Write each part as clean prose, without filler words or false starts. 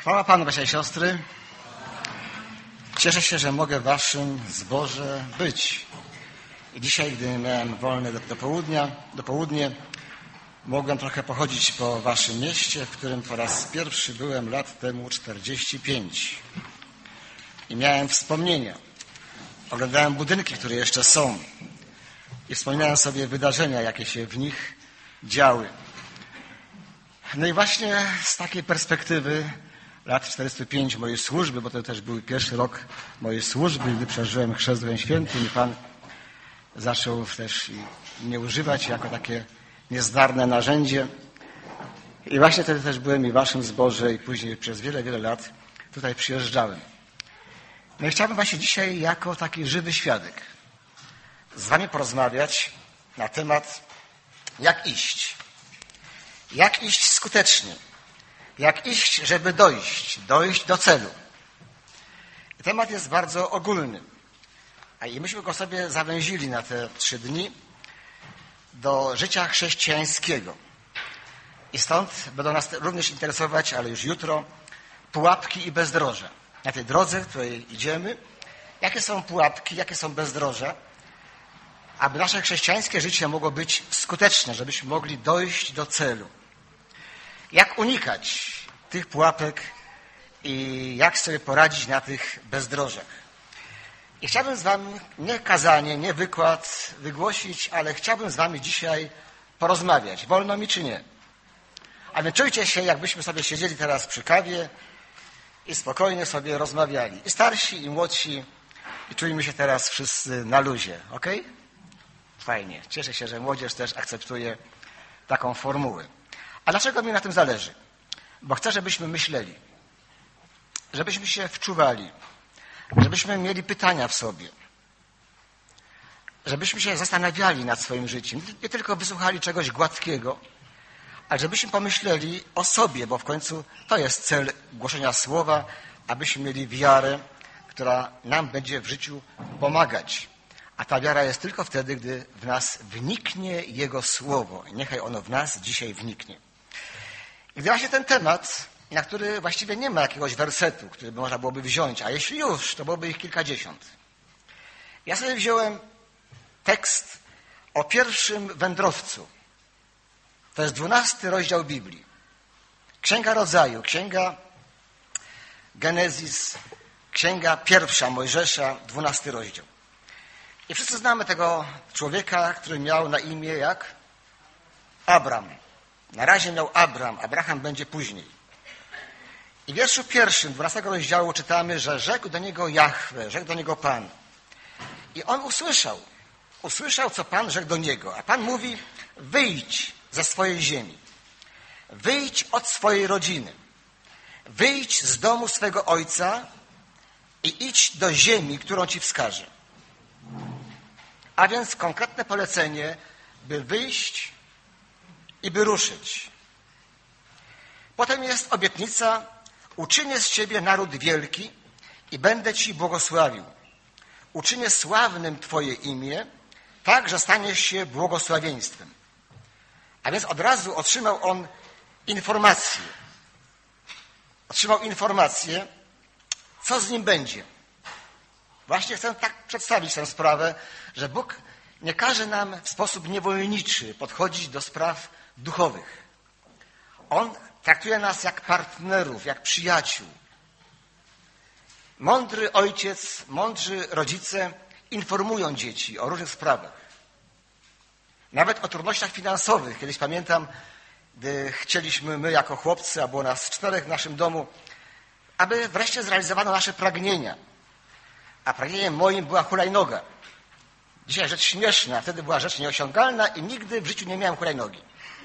Chwała Panu, bracia i siostry. Cieszę się, że mogę w waszym zborze być. I dzisiaj, gdy miałem wolne do południa, mogłem trochę pochodzić po waszym mieście, w którym po raz pierwszy byłem lat temu 45. I miałem wspomnienia. Oglądałem budynki, które jeszcze są. I wspominałem sobie wydarzenia, jakie się w nich działy. No i właśnie z takiej perspektywy lat 45 mojej służby, bo to też był pierwszy rok mojej służby, gdy przeżyłem chrzest Duchem Świętym i Pan zaczął też mnie używać jako takie niezdarne narzędzie. I właśnie wtedy też byłem i w waszym zborze i później przez wiele, wiele lat tutaj przyjeżdżałem. No i chciałbym właśnie dzisiaj jako taki żywy świadek z wami porozmawiać na temat jak iść. Jak iść skutecznie. Jak iść, żeby dojść do celu. I temat jest bardzo ogólny. A i myśmy go sobie zawęzili na te 3 dni do życia chrześcijańskiego. I stąd będą nas również interesować, ale już jutro, pułapki i bezdroża. Na tej drodze, której idziemy, jakie są pułapki, jakie są bezdroża, aby nasze chrześcijańskie życie mogło być skuteczne, żebyśmy mogli dojść do celu. Jak unikać tych pułapek i jak sobie poradzić na tych bezdrożach. I chciałbym z wami nie kazanie, nie wykład wygłosić, ale chciałbym z wami dzisiaj porozmawiać. Wolno mi czy nie? A więc czujcie się, jakbyśmy sobie siedzieli teraz przy kawie i spokojnie sobie rozmawiali. I starsi, i młodsi. I czujmy się teraz wszyscy na luzie. Ok? Fajnie. Cieszę się, że młodzież też akceptuje taką formułę. A dlaczego mi na tym zależy? Bo chcę, żebyśmy myśleli, żebyśmy się wczuwali, żebyśmy mieli pytania w sobie, żebyśmy się zastanawiali nad swoim życiem, nie tylko wysłuchali czegoś gładkiego, ale żebyśmy pomyśleli o sobie, bo w końcu to jest cel głoszenia słowa, abyśmy mieli wiarę, która nam będzie w życiu pomagać. A ta wiara jest tylko wtedy, gdy w nas wniknie Jego słowo. I niechaj ono w nas dzisiaj wniknie. I gdy właśnie ten temat, na który właściwie nie ma jakiegoś wersetu, który by można byłoby wziąć, a jeśli już, to byłoby ich kilkadziesiąt. Ja sobie wziąłem tekst o pierwszym wędrowcu. To jest 12 rozdział Biblii. Księga Rodzaju, Księga Genezis, Księga Pierwsza Mojżesza, 12 rozdział. I wszyscy znamy tego człowieka, który miał na imię jak? Abram. Na razie miał Abram, Abraham będzie później. I w wierszu 1, 12 rozdziału czytamy, że rzekł do niego Jahwe, rzekł do niego Pan. I on usłyszał, co Pan rzekł do niego. A Pan mówi, wyjdź ze swojej ziemi, wyjdź od swojej rodziny, wyjdź z domu swego ojca i idź do ziemi, którą ci wskażę. A więc konkretne polecenie, by wyjść i by ruszyć. Potem jest obietnica, uczynię z ciebie naród wielki i będę ci błogosławił. Uczynię sławnym twoje imię, tak, że staniesz się błogosławieństwem. A więc od razu otrzymał on informację. Otrzymał informację, co z nim będzie. Właśnie chcę tak przedstawić tę sprawę, że Bóg nie każe nam w sposób niewolniczy podchodzić do spraw duchowych. On traktuje nas jak partnerów, jak przyjaciół. Mądry ojciec, mądrzy rodzice informują dzieci o różnych sprawach. Nawet o trudnościach finansowych. Kiedyś pamiętam, gdy chcieliśmy my jako chłopcy, a było nas 4 w naszym domu, aby wreszcie zrealizowano nasze pragnienia. A pragnieniem moim była hulajnoga. Dzisiaj rzecz śmieszna, a wtedy była rzecz nieosiągalna i nigdy w życiu nie miałem hulajnogi.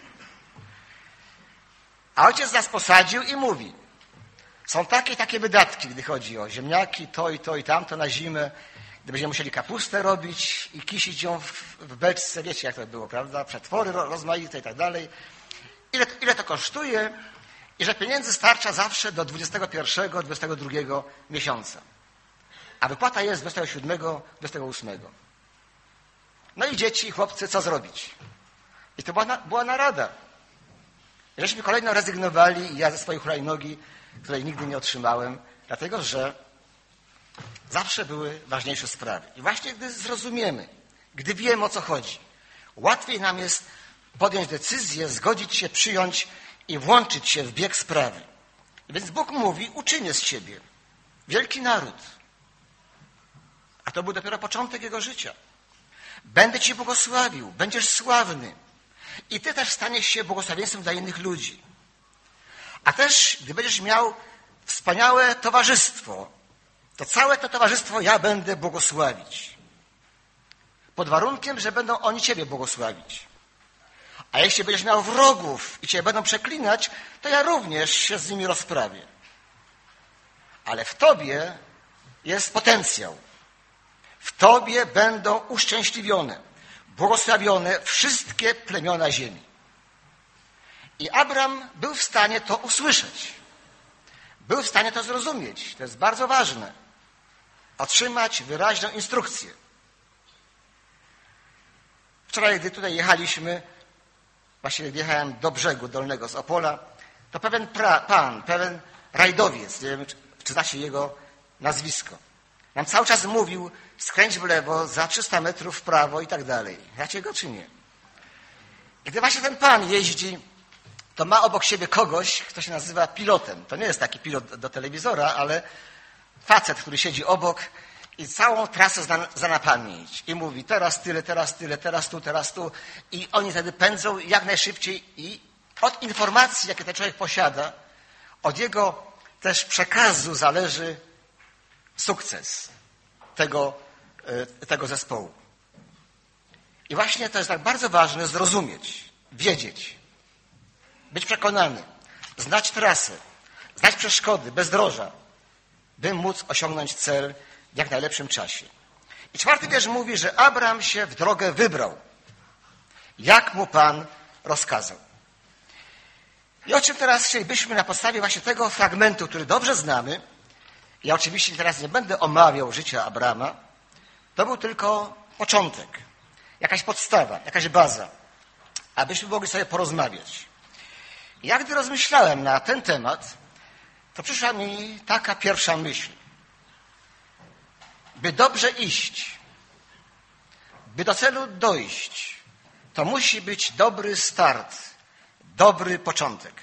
A ojciec nas posadził i mówi, są takie i takie wydatki, gdy chodzi o ziemniaki, to i tamto na zimę, gdy będziemy musieli kapustę robić i kisić ją w beczce, wiecie jak to było, prawda? Przetwory rozmaite i tak dalej. Ile to kosztuje i że pieniędzy starcza zawsze do 21, 22 miesiąca. A wypłata jest 27, 28. No i dzieci i chłopcy, co zrobić? I to była narada. Żeśmy kolejno rezygnowali i ja ze swojej hulajnogi której nigdy nie otrzymałem, dlatego że zawsze były ważniejsze sprawy. I właśnie gdy zrozumiemy, gdy wiemy, o co chodzi, łatwiej nam jest podjąć decyzję, zgodzić się, przyjąć i włączyć się w bieg sprawy. Więc Bóg mówi, uczynię z ciebie wielki naród. A to był dopiero początek jego życia. Będę ci błogosławił, będziesz sławny. I ty też staniesz się błogosławieństwem dla innych ludzi. A też, gdy będziesz miał wspaniałe towarzystwo, to całe to towarzystwo ja będę błogosławić. Pod warunkiem, że będą oni ciebie błogosławić. A jeśli będziesz miał wrogów i cię będą przeklinać, to ja również się z nimi rozprawię. Ale w tobie jest potencjał. W tobie będą uszczęśliwione, błogosławione wszystkie plemiona ziemi. I Abram był w stanie to usłyszeć. Był w stanie to zrozumieć. To jest bardzo ważne. Otrzymać wyraźną instrukcję. Wczoraj, gdy tutaj jechaliśmy, właśnie wjechałem do brzegu dolnego z Opola, to pewien pan, pewien rajdowiec, nie wiem, czy znacie jego nazwisko, nam cały czas mówił, skręć w lewo, za 300 metrów w prawo i tak dalej. Znacie go czy nie? I gdy właśnie ten pan jeździ, to ma obok siebie kogoś, kto się nazywa pilotem. To nie jest taki pilot do telewizora, ale facet, który siedzi obok i całą trasę zna na pamięć. I mówi teraz tyle, teraz tyle, teraz tu, teraz tu. I oni wtedy pędzą jak najszybciej i od informacji, jakie ten człowiek posiada, od jego też przekazu zależy sukces tego zespołu. I właśnie to jest tak bardzo ważne zrozumieć, wiedzieć, być przekonany, znać trasę, znać przeszkody, bezdroża, by móc osiągnąć cel w jak najlepszym czasie. I 4. wiersz mówi, że Abram się w drogę wybrał, jak mu Pan rozkazał. I o czym teraz chcielibyśmy na podstawie właśnie tego fragmentu, który dobrze znamy, ja oczywiście teraz nie będę omawiał życia Abrama, to był tylko początek, jakaś podstawa, jakaś baza, abyśmy mogli sobie porozmawiać. I jak gdy rozmyślałem na ten temat, to przyszła mi taka pierwsza myśl. By dobrze iść, by do celu dojść, to musi być dobry start, dobry początek.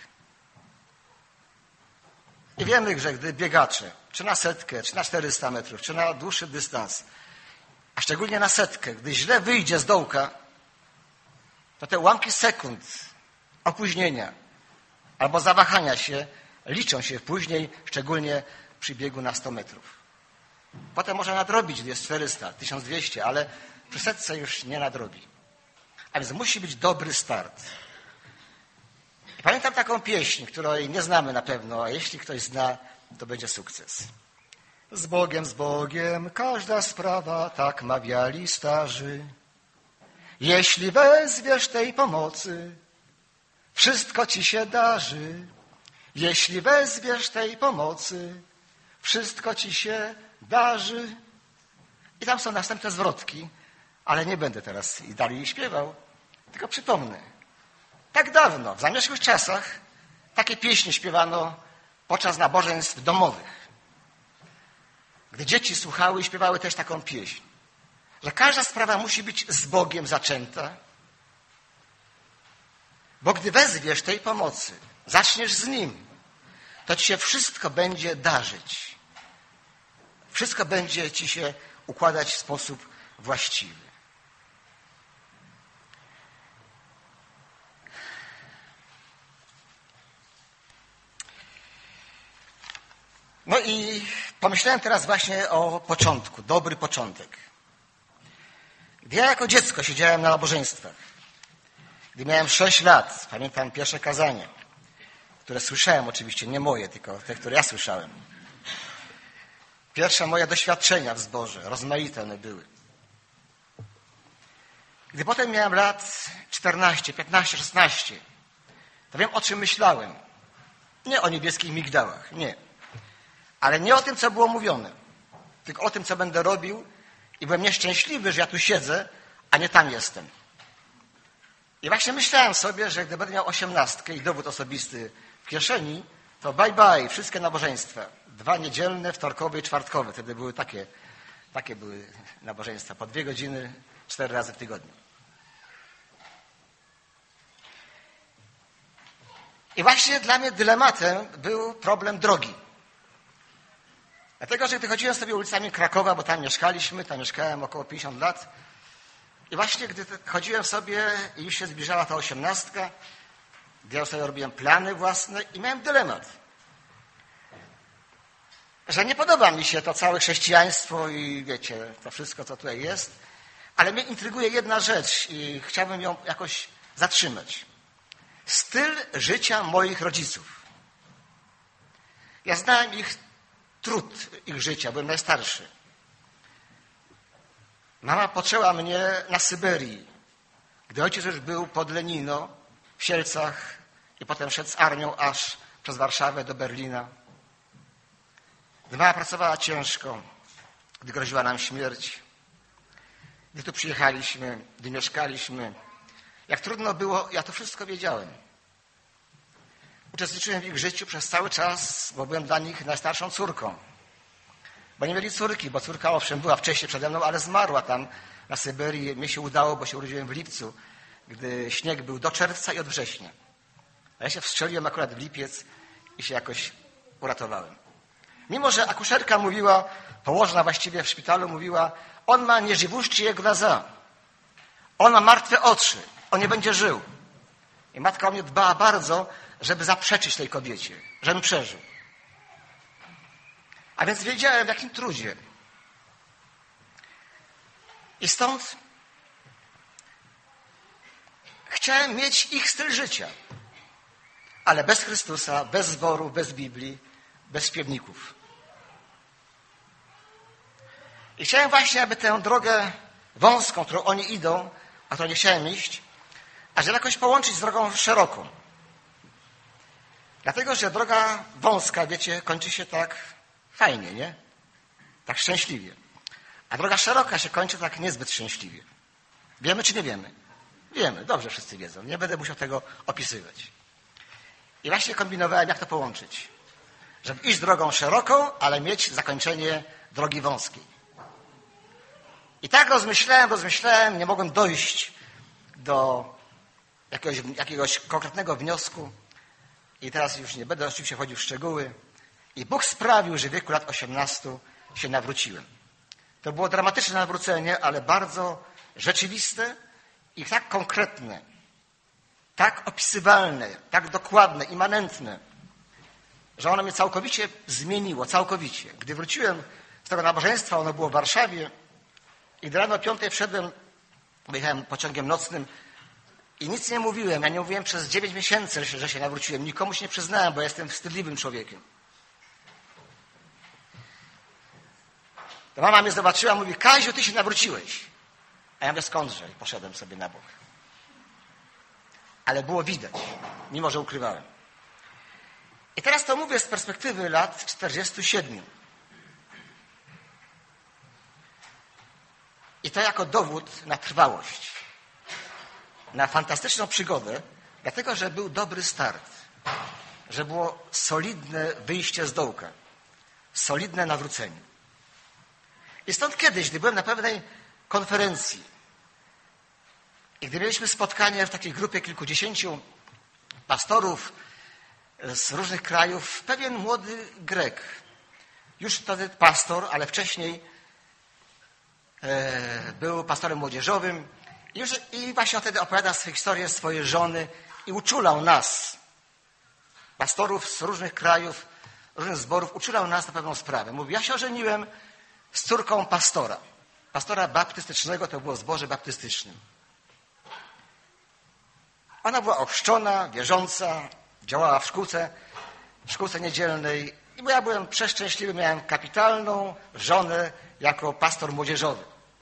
I wiemy, że gdy biegacze, czy na 100, czy na 400 metrów, czy na dłuższy dystans, a szczególnie na 100, gdy źle wyjdzie z dołka, to te ułamki sekund opóźnienia albo zawahania się liczą się później, szczególnie przy biegu na 100 metrów. Potem można nadrobić, gdy jest 400, 1200, ale przy 100 już nie nadrobi. A więc musi być dobry start. I pamiętam taką pieśń, której nie znamy na pewno, a jeśli ktoś zna, to będzie sukces. Z Bogiem, każda sprawa, tak mawiali starzy. Jeśli wezwiesz tej pomocy, wszystko ci się darzy. Jeśli wezwiesz tej pomocy, wszystko ci się darzy. I tam są następne zwrotki, ale nie będę teraz i dalej śpiewał, tylko przypomnę. Tak dawno, w zamierzchłych czasach, takie pieśni śpiewano podczas nabożeństw domowych. Gdy dzieci słuchały i śpiewały też taką pieśń, że każda sprawa musi być z Bogiem zaczęta, bo gdy wezwiesz tej pomocy, zaczniesz z Nim, to ci się wszystko będzie darzyć. Wszystko będzie ci się układać w sposób właściwy. No i pomyślałem teraz właśnie o początku, dobry początek. Gdy ja jako dziecko siedziałem na nabożeństwach, gdy miałem 6 lat, pamiętam pierwsze kazanie, które słyszałem oczywiście, nie moje, tylko te, które ja słyszałem. Pierwsze moje doświadczenia w zborze, rozmaite one były. Gdy potem miałem lat 14, 15, 16, to wiem, o czym myślałem. Nie o niebieskich migdałach, nie. Ale nie o tym, co było mówione, tylko o tym, co będę robił i byłem nieszczęśliwy, że ja tu siedzę, a nie tam jestem. I właśnie myślałem sobie, że gdy będę miał 18 i dowód osobisty w kieszeni, to bye bye, wszystkie nabożeństwa. 2 niedzielne, wtorkowe i czwartkowe. Wtedy były takie były nabożeństwa. Po 2 godziny, 4 razy w tygodniu. I właśnie dla mnie dylematem był problem drogi. Dlatego, że gdy chodziłem sobie ulicami Krakowa, bo tam mieszkaliśmy, tam mieszkałem około 50 lat, i właśnie gdy chodziłem sobie i już się zbliżała ta 18, gdy ja sobie robiłem plany własne i miałem dylemat, że nie podoba mi się to całe chrześcijaństwo i wiecie, to wszystko, co tutaj jest, ale mnie intryguje jedna rzecz i chciałbym ją jakoś zatrzymać. Styl życia moich rodziców. Ja znałem trud ich życia, byłem najstarszy. Mama poczęła mnie na Syberii, gdy ojciec już był pod Lenino, w Sielcach i potem szedł z armią aż przez Warszawę do Berlina. Gdy mama pracowała ciężko, gdy groziła nam śmierć, gdy tu przyjechaliśmy, gdy mieszkaliśmy, jak trudno było, ja to wszystko wiedziałem. Uczestniczyłem w ich życiu przez cały czas, bo byłem dla nich najstarszą córką. Bo nie mieli córki, bo córka owszem była wcześniej przede mną, ale zmarła tam na Syberii. Mnie się udało, bo się urodziłem w lipcu, gdy śnieg był do czerwca i od września. A ja się wstrzeliłem akurat w lipiec i się jakoś uratowałem. Mimo że akuszerka mówiła, położna właściwie w szpitalu mówiła, on ma nieżywuści глаза. On ma martwe oczy. On nie będzie żył. I matka o mnie dbała bardzo, żeby zaprzeczyć tej kobiecie, żebym przeżył. A więc wiedziałem, w jakim trudzie. I stąd chciałem mieć ich styl życia. Ale bez Chrystusa, bez zboru, bez Biblii, bez śpiewników. I chciałem właśnie, aby tę drogę wąską, którą oni idą, a to nie chciałem iść, a żeby jakoś połączyć z drogą szeroką. Dlatego, że droga wąska, wiecie, kończy się tak fajnie, nie? Tak szczęśliwie. A droga szeroka się kończy tak niezbyt szczęśliwie. Wiemy czy nie wiemy? Wiemy, dobrze wszyscy wiedzą. Nie będę musiał tego opisywać. I właśnie kombinowałem, jak to połączyć. Żeby iść drogą szeroką, ale mieć zakończenie drogi wąskiej. I tak rozmyślałem, nie mogłem dojść do jakiegoś konkretnego wniosku. I teraz już nie będę oczywiście wchodził w szczegóły. I Bóg sprawił, że w wieku lat 18 się nawróciłem. To było dramatyczne nawrócenie, ale bardzo rzeczywiste i tak konkretne, tak opisywalne, tak dokładne, immanentne, że ono mnie całkowicie zmieniło, całkowicie. Gdy wróciłem z tego nabożeństwa, ono było w Warszawie i gdy rano o 5 wszedłem, wyjechałem pociągiem nocnym i nic nie mówiłem. Ja nie mówiłem przez 9 miesięcy, że się nawróciłem. Nikomu się nie przyznałem, bo jestem wstydliwym człowiekiem. To mama mnie zobaczyła, mówi, Kaziu, ty się nawróciłeś. A ja mówię, skądże? I poszedłem sobie na bok. Ale było widać, mimo że ukrywałem. I teraz to mówię z perspektywy lat 47. I to jako dowód na trwałość. Na fantastyczną przygodę, dlatego, że był dobry start. Że było solidne wyjście z dołka. Solidne nawrócenie. I stąd kiedyś, gdy byłem na pewnej konferencji i gdy mieliśmy spotkanie w takiej grupie kilkudziesięciu pastorów z różnych krajów, pewien młody Grek, już wtedy pastor, ale wcześniej był pastorem młodzieżowym i właśnie wtedy opowiada swoje historie swojej żony i uczulał nas, pastorów z różnych krajów, różnych zborów, uczulał nas na pewną sprawę. Mówi, ja się ożeniłem z córką pastora baptystycznego, to było w zborze baptystycznym. Ona była ochrzczona, wierząca, działała w szkółce niedzielnej i ja byłem przeszczęśliwy, miałem kapitalną żonę jako pastor młodzieżowy.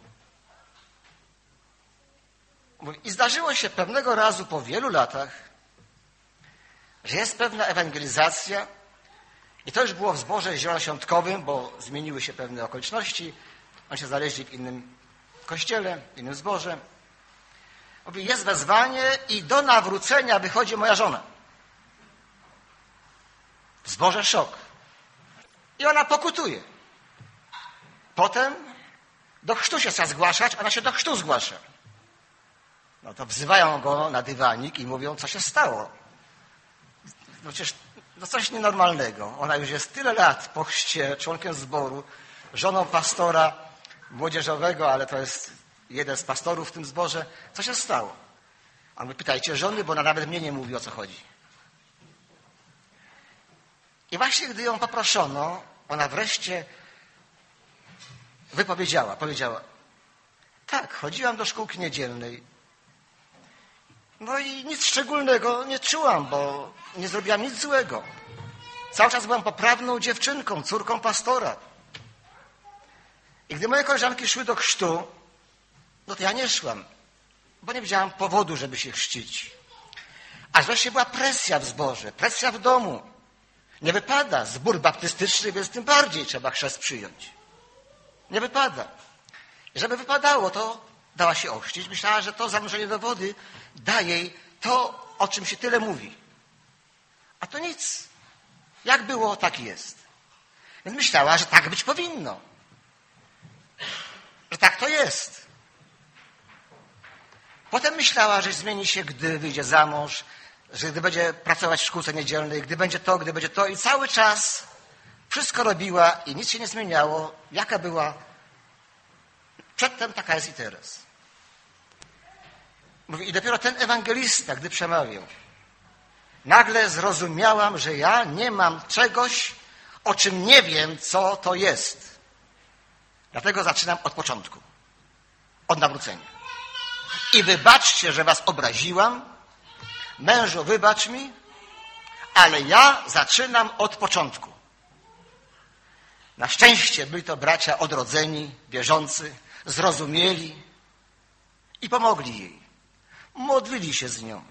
I zdarzyło się pewnego razu po wielu latach, że jest pewna ewangelizacja i to już było w zborze zielonoświątkowym, bo zmieniły się pewne okoliczności. Oni się znaleźli w innym kościele, w innym zborze. Mówi, jest wezwanie i do nawrócenia wychodzi moja żona. W zborze szok. I ona pokutuje. Potem do chrztu się chce zgłaszać, ona się do chrztu zgłasza. No to wzywają go na dywanik i mówią, co się stało. No przecież coś nienormalnego. Ona już jest tyle lat po chrzcie, członkiem zboru, żoną pastora młodzieżowego, ale to jest jeden z pastorów w tym zborze. Co się stało? A my pytajcie żony, bo ona nawet mnie nie mówi, o co chodzi. I właśnie gdy ją poproszono, ona wreszcie powiedziała, tak, chodziłam do szkółki niedzielnej. No i nic szczególnego nie czułam, bo nie zrobiłam nic złego. Cały czas byłam poprawną dziewczynką, córką pastora. I gdy moje koleżanki szły do chrztu, no to ja nie szłam, bo nie widziałam powodu, żeby się chrzcić. Aż wreszcie była presja w zborze, presja w domu. Nie wypada, zbór baptystyczny, więc tym bardziej trzeba chrzest przyjąć. Nie wypada. I żeby wypadało, to dała się ochrzcić. Myślała, że to zanurzenie do wody da jej to, o czym się tyle mówi. A to nic. Jak było, tak jest. Więc myślała, że tak być powinno. Że tak to jest. Potem myślała, że zmieni się, gdy wyjdzie za mąż, że gdy będzie pracować w szkółce niedzielnej, gdy będzie to i cały czas wszystko robiła i nic się nie zmieniało. Jaka była przedtem, taka jest i teraz. Mówi, i dopiero ten ewangelista, gdy przemawiał, nagle zrozumiałam, że ja nie mam czegoś, o czym nie wiem, co to jest. Dlatego zaczynam od początku. Od nawrócenia. I wybaczcie, że was obraziłam. Mężu, wybacz mi, ale ja zaczynam od początku. Na szczęście byli to bracia odrodzeni, wierzący, zrozumieli i pomogli jej. Modlili się z nią.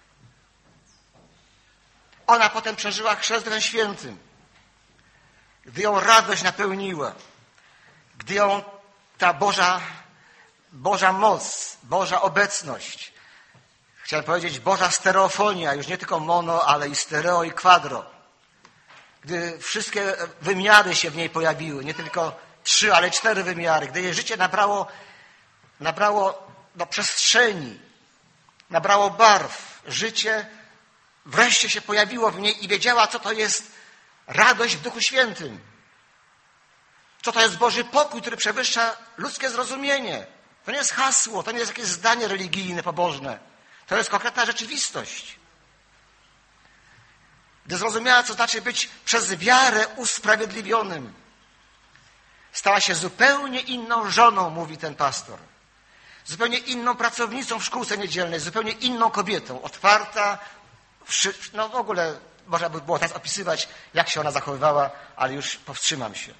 Ona potem przeżyła chrzest Duchem Świętym. Gdy ją radość napełniła, gdy ją ta Boża moc, Boża obecność, chciałem powiedzieć Boża stereofonia, już nie tylko mono, ale i stereo i quadro. Gdy wszystkie wymiary się w niej pojawiły, nie tylko 3, ale 4 wymiary, gdy jej życie nabrało przestrzeni, nabrało barw, życie wreszcie się pojawiło w niej i wiedziała, co to jest radość w Duchu Świętym. Co to jest Boży pokój, który przewyższa ludzkie zrozumienie. To nie jest hasło, to nie jest jakieś zdanie religijne, pobożne. To jest konkretna rzeczywistość. Gdy zrozumiała, co znaczy być przez wiarę usprawiedliwionym, stała się zupełnie inną żoną, mówi ten pastor. Zupełnie inną pracownicą w szkółce niedzielnej, zupełnie inną kobietą. Otwarta, no w ogóle można by było teraz opisywać, jak się ona zachowywała, ale już powstrzymam się.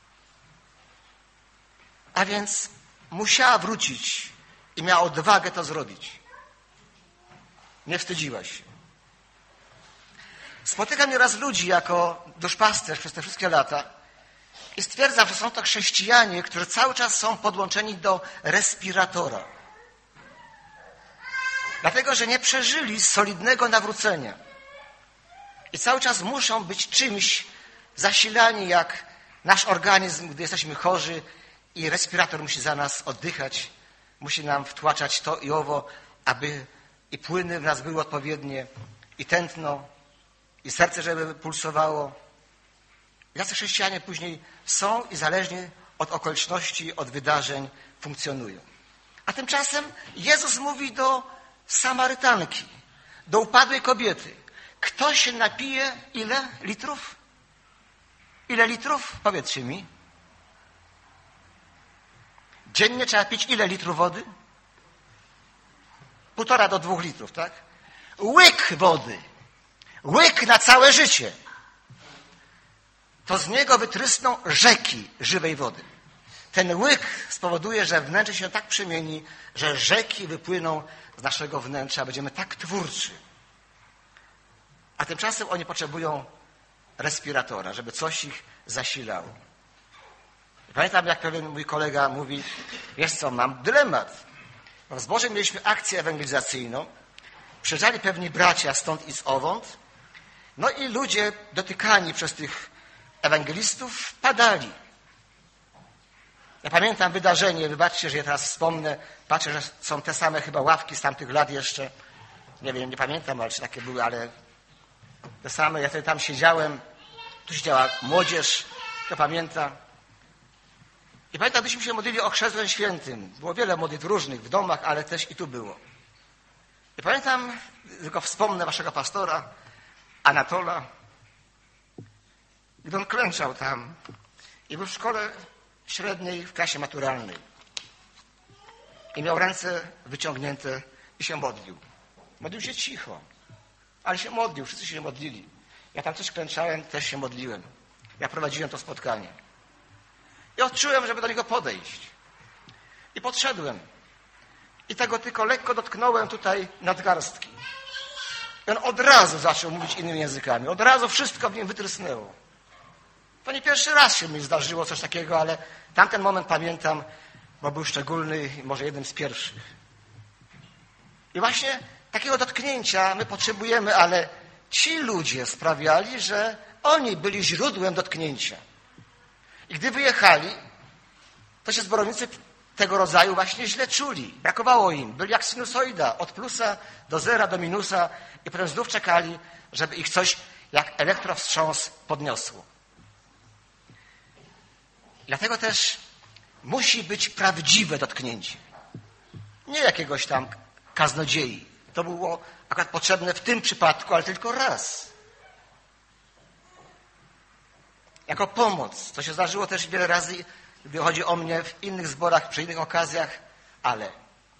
A więc musiała wrócić i miała odwagę to zrobić. Nie wstydziła się. Spotykam nieraz ludzi jako duszpasterz przez te wszystkie lata i stwierdzam, że są to chrześcijanie, którzy cały czas są podłączeni do respiratora. Dlatego, że nie przeżyli solidnego nawrócenia. I cały czas muszą być czymś zasilani, jak nasz organizm, gdy jesteśmy chorzy i respirator musi za nas oddychać, musi nam wtłaczać to i owo, aby i płyny w nas były odpowiednie, i tętno, i serce, żeby pulsowało. Jacy chrześcijanie później są i zależnie od okoliczności, od wydarzeń funkcjonują. A tymczasem Jezus mówi do Samarytanki, do upadłej kobiety. Kto się napije ile litrów? Ile litrów? Powiedzcie mi. Dziennie trzeba pić ile litrów wody? 1,5 do 2 litrów, tak? Łyk wody. Łyk na całe życie. To z niego wytrysną rzeki żywej wody. Ten łyk spowoduje, że wnętrze się tak przemieni, że rzeki wypłyną z naszego wnętrza, będziemy tak twórczy. A tymczasem oni potrzebują respiratora, żeby coś ich zasilało. Pamiętam, jak pewien mój kolega mówi, wiesz co, mam dylemat. W zborze mieliśmy akcję ewangelizacyjną, przyjeżdżali pewni bracia stąd i zowąd No i ludzie dotykani przez tych ewangelistów padali. Ja pamiętam wydarzenie, wybaczcie, że ja teraz wspomnę, patrzę, że są te same chyba ławki z tamtych lat jeszcze. Nie wiem, nie pamiętam, ale czy takie były, ale te same. Ja wtedy tam siedziałem, tu siedziała młodzież, kto pamięta. I pamiętam, byśmy się modlili o chrzest świętym. Było wiele modlitw różnych w domach, ale też i tu było. I pamiętam, tylko wspomnę waszego pastora, Anatola, gdy on klęczał tam i był w szkole średniej, w klasie maturalnej. I miał ręce wyciągnięte i się modlił. Modlił się cicho, ale się modlił, wszyscy się modlili. Ja tam też klęczałem, też się modliłem. Ja prowadziłem to spotkanie. I odczułem, żeby do niego podejść. I podszedłem. I tego tylko lekko dotknąłem tutaj nadgarstki. I on od razu zaczął mówić innymi językami. Od razu wszystko w nim wytrysnęło. To nie pierwszy raz się mi zdarzyło coś takiego, ale tamten moment pamiętam, bo był szczególny i może jednym z pierwszych. I właśnie takiego dotknięcia my potrzebujemy, ale ci ludzie sprawiali, że oni byli źródłem dotknięcia. I gdy wyjechali, to się zborownicy tego rodzaju właśnie źle czuli. Brakowało im. Byli jak sinusoida, od plusa do zera, do minusa i potem znów czekali, żeby ich coś jak elektrowstrząs podniosło. Dlatego też musi być prawdziwe dotknięcie. Nie jakiegoś tam kaznodziei. To było akurat potrzebne w tym przypadku, ale tylko raz. Jako pomoc. To się zdarzyło też wiele razy, gdy chodzi o mnie w innych zborach, przy innych okazjach, ale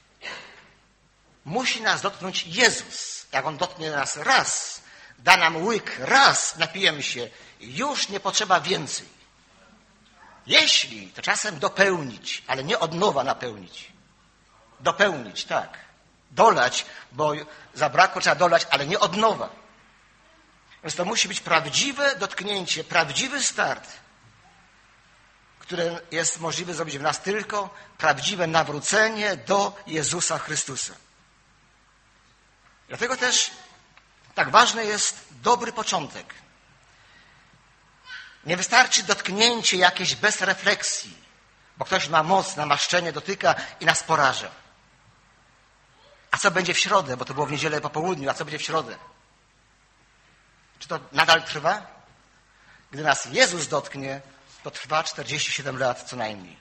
musi nas dotknąć Jezus. Jak On dotknie nas raz, da nam łyk, raz napijemy się i już nie potrzeba więcej. Jeśli, to czasem dopełnić, ale nie od nowa napełnić. Dopełnić, tak. Dolać, bo zabrakło, trzeba dolać, ale nie od nowa. Więc to musi być prawdziwe dotknięcie, prawdziwy start, które jest możliwe zrobić w nas tylko prawdziwe nawrócenie do Jezusa Chrystusa. Dlatego też tak ważny jest dobry początek. Nie wystarczy dotknięcie jakieś bez refleksji, bo ktoś ma moc, namaszczenie, dotyka i nas poraża. A co będzie w środę? Bo to było w niedzielę po południu. A co będzie w środę? Czy to nadal trwa? Gdy nas Jezus dotknie, to trwa 47 lat co najmniej.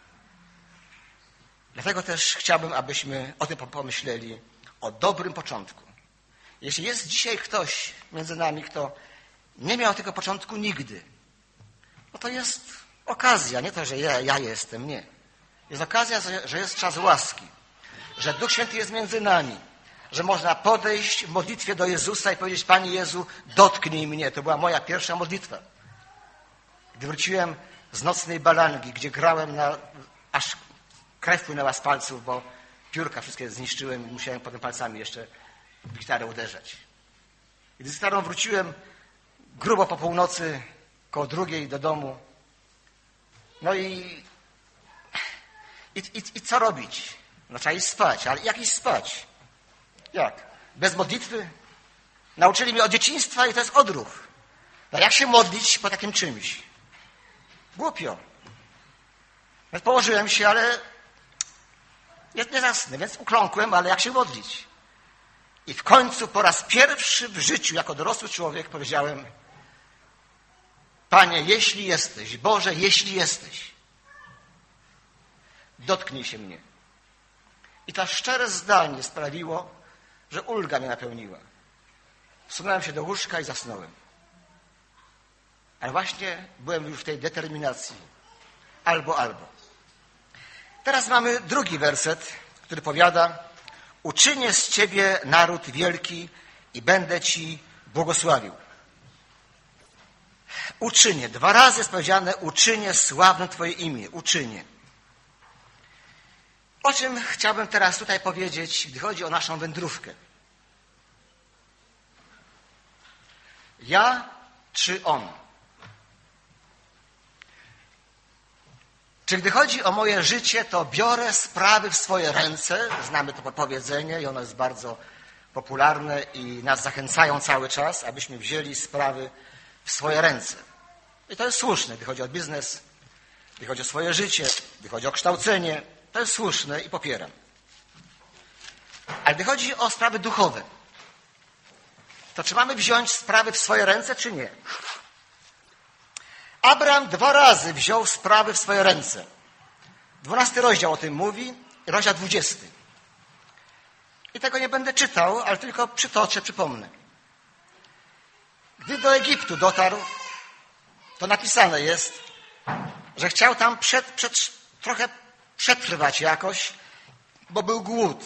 Dlatego też chciałbym, abyśmy o tym pomyśleli, o dobrym początku. Jeśli jest dzisiaj ktoś między nami, kto nie miał tego początku nigdy, no to jest okazja, nie to, że ja jestem, nie. Jest okazja, że jest czas łaski, że Duch Święty jest między nami, że można podejść w modlitwie do Jezusa i powiedzieć: Panie Jezu, dotknij mnie. To była moja pierwsza modlitwa. Gdy wróciłem z nocnej balangi, gdzie grałem aż krew płynęła z palców, bo piórka wszystkie zniszczyłem i musiałem potem palcami jeszcze w gitarę uderzać. Gdy z gitarą wróciłem grubo po północy, koło 2:00 do domu. No i co robić? No trzeba iść spać, ale jak iść spać? Jak? Bez modlitwy? Nauczyli mnie od dzieciństwa i to jest odruch. No jak się modlić po takim czymś? Głupio. Więc położyłem się, ale nie zasnę, więc ukląkłem, ale jak się modlić? I w końcu po raz pierwszy w życiu, jako dorosły człowiek, powiedziałem: Panie, jeśli jesteś, Boże, jeśli jesteś, dotknij się mnie. I to szczere zdanie sprawiło, że ulga mnie napełniła. Wsunąłem się do łóżka i zasnąłem. Ale właśnie byłem już w tej determinacji. Albo. Teraz mamy drugi werset, który powiada: uczynię z Ciebie naród wielki i będę Ci błogosławił. Uczynię. 2 razy jest powiedziane: uczynię sławne Twoje imię. Uczynię. O czym chciałbym teraz tutaj powiedzieć, gdy chodzi o naszą wędrówkę? Ja czy on? Czy gdy chodzi o moje życie, to biorę sprawy w swoje ręce? Znamy to powiedzenie i ono jest bardzo popularne i nas zachęcają cały czas, abyśmy wzięli sprawy w swoje ręce. I to jest słuszne, gdy chodzi o biznes, gdy chodzi o swoje życie, gdy chodzi o kształcenie. To jest słuszne i popieram. Ale gdy chodzi o sprawy duchowe, to czy mamy wziąć sprawy w swoje ręce, czy nie? Abraham 2 razy wziął sprawy w swoje ręce. 12 rozdział o tym mówi, rozdział 20. I tego nie będę czytał, ale tylko przytoczę, przypomnę. Gdy do Egiptu dotarł, to napisane jest, że chciał tam trochę przetrwać jakoś, bo był głód.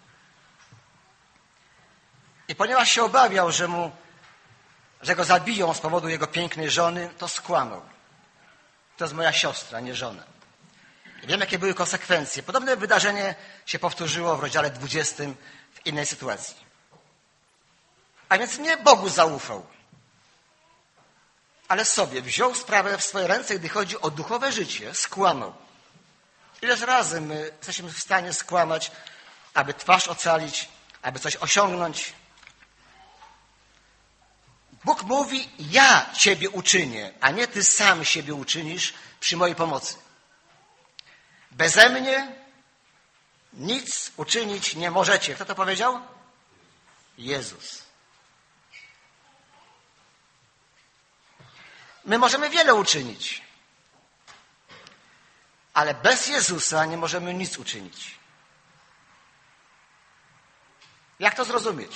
I ponieważ się obawiał, że go zabiją z powodu jego pięknej żony, to skłamał. To jest moja siostra, nie żona. I wiem, jakie były konsekwencje. Podobne wydarzenie się powtórzyło w rozdziale 20 w innej sytuacji. A więc nie Bogu zaufał, ale sobie wziął sprawę w swoje ręce, gdy chodzi o duchowe życie, skłamał. Ileż razy my jesteśmy w stanie skłamać, aby twarz ocalić, aby coś osiągnąć. Bóg mówi, ja ciebie uczynię, a nie ty sam siebie uczynisz przy mojej pomocy. Beze mnie nic uczynić nie możecie. Kto to powiedział? Jezus. My możemy wiele uczynić, ale bez Jezusa nie możemy nic uczynić. Jak to zrozumieć?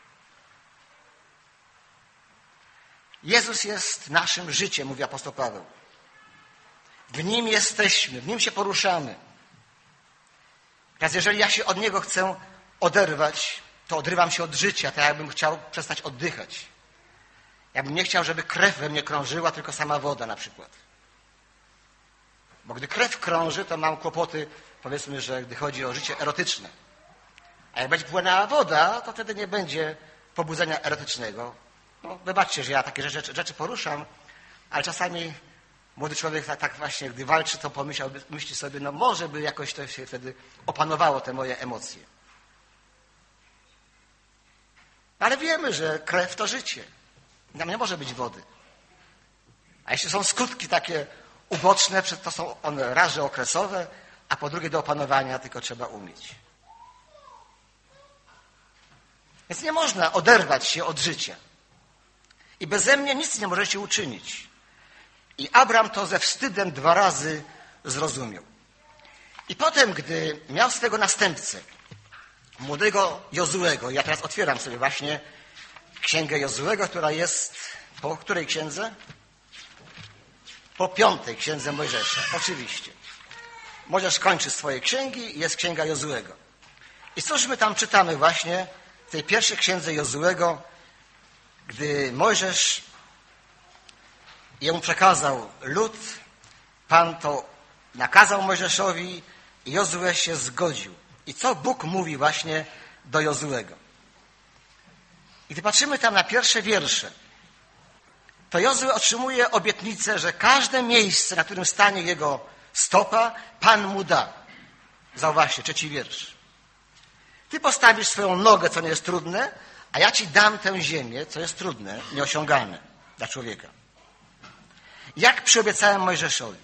Jezus jest naszym życiem, mówi apostoł Paweł. W Nim jesteśmy, w Nim się poruszamy. Teraz jeżeli ja się od Niego chcę oderwać, to odrywam się od życia, tak jakbym chciał przestać oddychać. Jakbym nie chciał, żeby krew we mnie krążyła, tylko sama woda na przykład. Bo gdy krew krąży, to mam kłopoty, powiedzmy, że gdy chodzi o życie erotyczne. A jak będzie płynęła woda, to wtedy nie będzie pobudzenia erotycznego. No, wybaczcie, że ja takie rzeczy poruszam, ale czasami młody człowiek tak właśnie, gdy walczy, to myśli sobie, no może by jakoś to się wtedy opanowało, te moje emocje. Ale wiemy, że krew to życie. Tam nie może być wody. A jeśli są skutki takie uboczne, to są one raz, że okresowe, a po drugie do opanowania tylko trzeba umieć. Więc nie można oderwać się od życia. I beze mnie nic nie możecie uczynić. I Abraham to ze wstydem 2 razy zrozumiał. I potem, gdy miał swego następcę, młodego Jozuego, ja teraz otwieram sobie właśnie księgę Jozuego, która jest po której księdze? Po 5. księdze Mojżesza, oczywiście. Mojżesz kończy swoje księgi i jest księga Jozuego. I cóż my tam czytamy właśnie w tej pierwszej księdze Jozuego, gdy Mojżesz jemu przekazał lud, Pan to nakazał Mojżeszowi i Jozue się zgodził. I co Bóg mówi właśnie do Jozuego? I gdy patrzymy tam na pierwsze wiersze, to Jozue otrzymuje obietnicę, że każde miejsce, na którym stanie jego stopa, Pan mu da. Zauważcie, 3 wiersz. Ty postawisz swoją nogę, co nie jest trudne, a ja ci dam tę ziemię, co jest trudne, nieosiągalne dla człowieka. Jak przyobiecałem Mojżeszowi.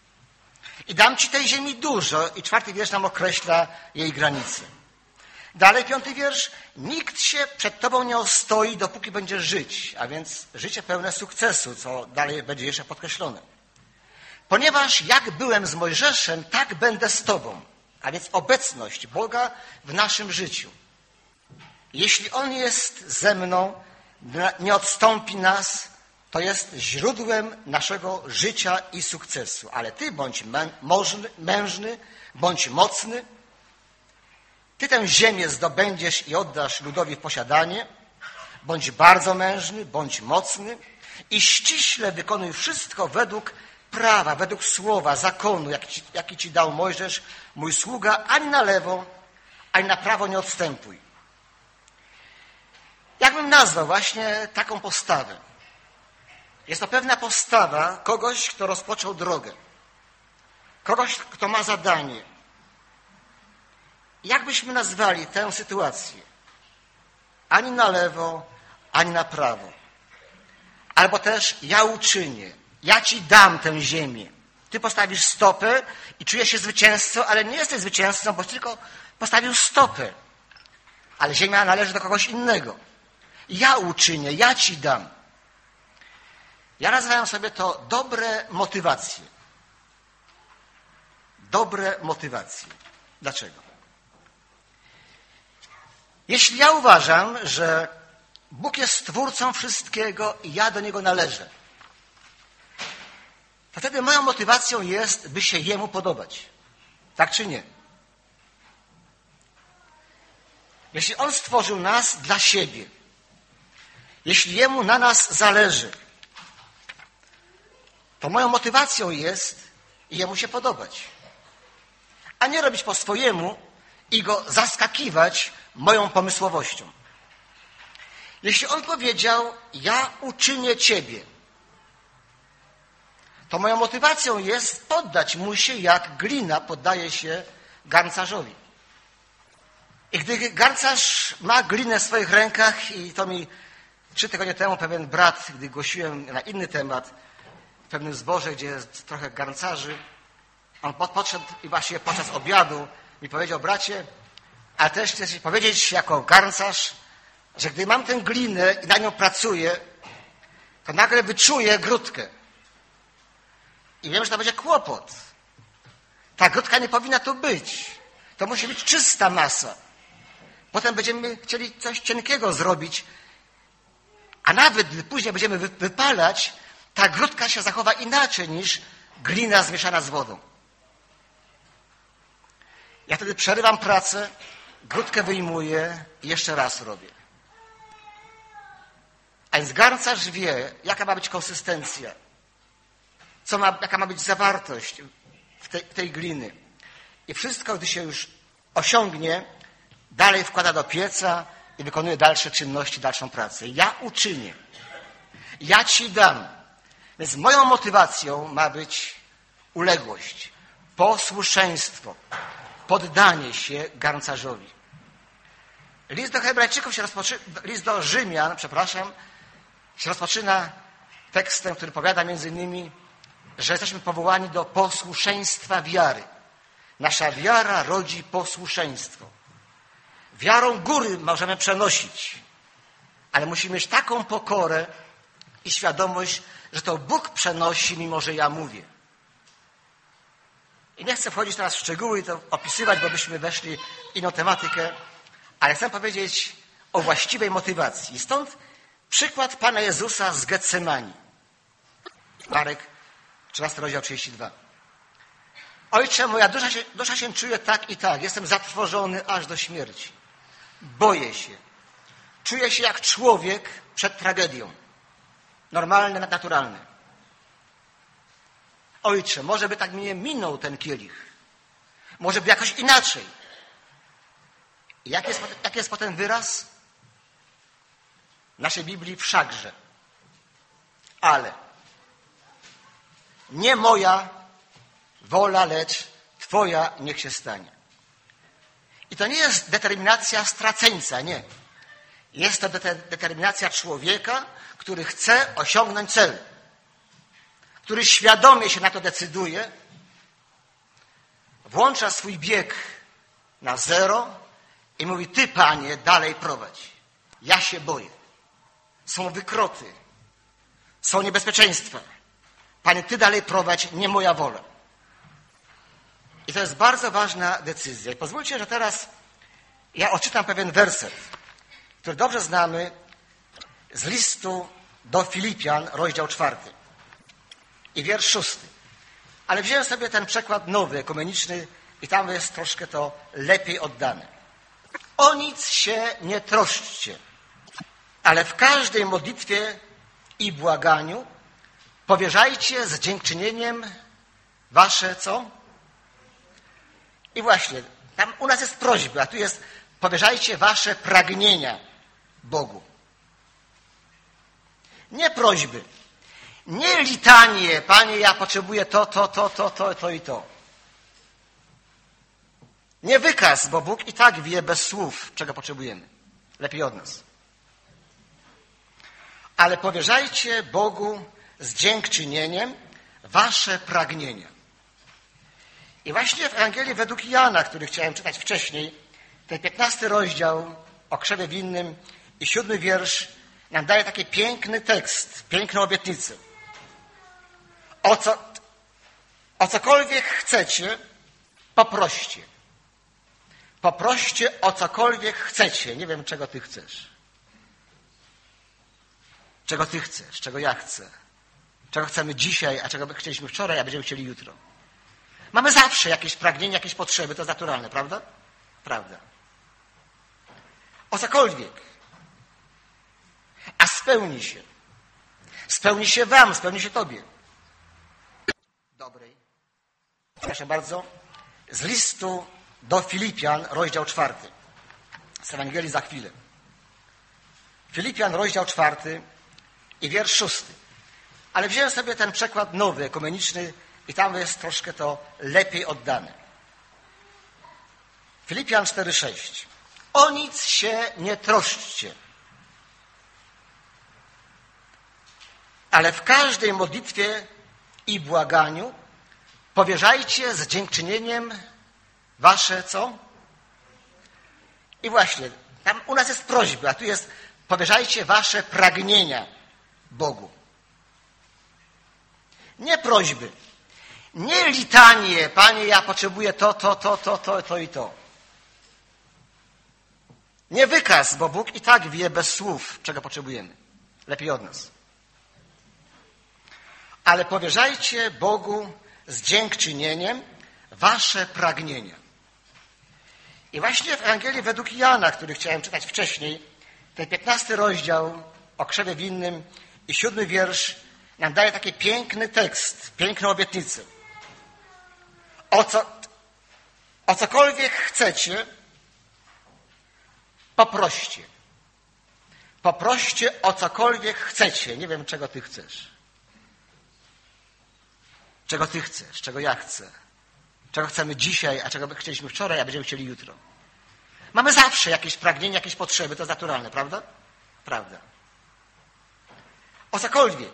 I dam ci tej ziemi dużo. I 4 wiersz nam określa jej granice. Dalej 5 wiersz. Nikt się przed tobą nie ostoi, dopóki będziesz żyć. A więc życie pełne sukcesu, co dalej będzie jeszcze podkreślone. Ponieważ jak byłem z Mojżeszem, tak będę z tobą. A więc obecność Boga w naszym życiu. Jeśli On jest ze mną, nie odstąpi nas, to jest źródłem naszego życia i sukcesu. Ale ty bądź mężny, bądź mocny. Ty tę ziemię zdobędziesz i oddasz ludowi w posiadanie. Bądź bardzo mężny, bądź mocny i ściśle wykonuj wszystko według prawa, według słowa, zakonu, jaki ci dał Mojżesz, mój sługa, ani na lewo, ani na prawo nie odstępuj. Jakbym nazwał właśnie taką postawę? Jest to pewna postawa kogoś, kto rozpoczął drogę. Kogoś, kto ma zadanie. Jak byśmy nazwali tę sytuację? ani na lewo, ani na prawo. Albo też ja uczynię, ja ci dam tę ziemię. Ty postawisz stopę i czujesz się zwycięzcą, ale nie jesteś zwycięzcą, bo tylko postawił stopę. Ale ziemia należy do kogoś innego. Ja uczynię, ja ci dam. Ja nazywam sobie to dobre motywacje. Dobre motywacje. Dlaczego? Jeśli ja uważam, że Bóg jest stwórcą wszystkiego i ja do Niego należę, to wtedy moją motywacją jest, by się Jemu podobać. Tak czy nie? Jeśli On stworzył nas dla siebie, jeśli Jemu na nas zależy, to moją motywacją jest Jemu się podobać. A nie robić po swojemu i Go zaskakiwać moją pomysłowością. Jeśli On powiedział, ja uczynię Ciebie, to moją motywacją jest poddać Mu się, jak glina poddaje się garncarzowi. I gdy garncarz ma glinę w swoich rękach, i to mi 3 tygodnie temu pewien brat, gdy głosiłem na inny temat, w pewnym zborze, gdzie jest trochę garncarzy, on podszedł i właśnie podczas obiadu mi powiedział, bracie, ale też chcę ci powiedzieć jako garncarz, że gdy mam tę glinę i na nią pracuję, to nagle wyczuję grudkę. I wiem, że to będzie kłopot. Ta grudka nie powinna tu być. To musi być czysta masa. Potem będziemy chcieli coś cienkiego zrobić, a nawet gdy później będziemy wypalać, ta grudka się zachowa inaczej niż glina zmieszana z wodą. Ja wtedy przerywam pracę, grudkę wyjmuję i jeszcze raz robię. A więc garncarz wie, jaka ma być konsystencja, jaka ma być zawartość tej gliny. I wszystko, gdy się już osiągnie, dalej wkłada do pieca i wykonuje dalsze czynności, dalszą pracę. Ja uczynię. Ja ci dam. Więc moją motywacją ma być uległość, posłuszeństwo, poddanie się garncarzowi. List do Hebrajczyków list do Rzymian, się rozpoczyna tekstem, który powiada między innymi, że jesteśmy powołani do posłuszeństwa wiary. Nasza wiara rodzi posłuszeństwo. Wiarą góry możemy przenosić, ale musimy mieć taką pokorę i świadomość, że to Bóg przenosi, mimo że ja mówię. I nie chcę wchodzić teraz w szczegóły i to opisywać, bo byśmy weszli w inną tematykę, ale chcę powiedzieć o właściwej motywacji. I stąd przykład Pana Jezusa z Getsemani. Marek, 13 rozdział 32. Ojcze, moja dusza się czuje tak i tak. Jestem zatrwożony aż do śmierci. Boję się. Czuję się jak człowiek przed tragedią. Normalne, naturalne. Ojcze, może by tak mnie minął ten kielich. Może by jakoś inaczej. I jaki jest potem wyraz? W naszej Biblii wszakże. Ale nie moja wola, lecz Twoja niech się stanie. I to nie jest determinacja straceńca, nie. Jest to determinacja człowieka, który chce osiągnąć cel. Który świadomie się na to decyduje, włącza swój bieg na 0 i mówi, Ty, Panie, dalej prowadź. Ja się boję. Są wykroty. Są niebezpieczeństwa. Panie, Ty dalej prowadź, nie moja wola. I to jest bardzo ważna decyzja. I pozwólcie, że teraz ja odczytam pewien werset, który dobrze znamy z listu do Filipian, rozdział 4. I wiersz 6. Ale wziąłem sobie ten przekład nowy, ekumeniczny i tam jest troszkę to lepiej oddane. O nic się nie troszczcie, ale w każdej modlitwie i błaganiu powierzajcie z dziękczynieniem wasze co? I właśnie, tam u nas jest prośba, a tu jest powierzajcie wasze pragnienia Bogu. Nie prośby. Nie litanie, Panie, ja potrzebuję to i to. Nie wykaz, bo Bóg i tak wie bez słów, czego potrzebujemy. Lepiej od nas. ale powierzajcie Bogu z dziękczynieniem wasze pragnienia. I właśnie w Ewangelii według Jana, który chciałem czytać wcześniej, ten 15 rozdział o krzewie winnym i 7 wiersz nam daje taki piękny tekst, piękną obietnicę. O cokolwiek chcecie, poproście. Poproście o cokolwiek chcecie. Nie wiem, czego ty chcesz. Czego ty chcesz, czego ja chcę. Czego chcemy dzisiaj, a czego chcieliśmy wczoraj, a będziemy chcieli jutro. Mamy zawsze jakieś pragnienia, jakieś potrzeby, to jest naturalne, prawda? Prawda. O cokolwiek. A spełni się. Spełni się wam, spełni się tobie. Dobrej. Proszę bardzo. Z listu do Filipian, rozdział 4. Z Ewangelii za chwilę. Filipian, rozdział 4 i wiersz 6. Ale wziąłem sobie ten przekład nowy, ekumeniczny i tam jest troszkę to lepiej oddane. Filipian 4,6. O nic się nie troszczcie, ale w każdej modlitwie i błaganiu powierzajcie z dziękczynieniem wasze co? I właśnie, tam u nas jest prośba, a tu jest powierzajcie wasze pragnienia Bogu. Nie prośby, nie litanie, Panie, ja potrzebuję to i to. Nie wykaz, bo Bóg i tak wie bez słów, czego potrzebujemy. Lepiej od nas. Ale powierzajcie Bogu z dziękczynieniem wasze pragnienia. I właśnie w Ewangelii według Jana, który chciałem czytać wcześniej, ten 15 rozdział o krzewie winnym i 7 wiersz nam daje taki piękny tekst, piękną obietnicę. O cokolwiek chcecie, poproście. Poproście o cokolwiek chcecie. Nie wiem, czego ty chcesz. Czego ty chcesz, czego ja chcę. Czego chcemy dzisiaj, a czego chcieliśmy wczoraj, a będziemy chcieli jutro. Mamy zawsze jakieś pragnienia, jakieś potrzeby, to jest naturalne, prawda? Prawda. O cokolwiek.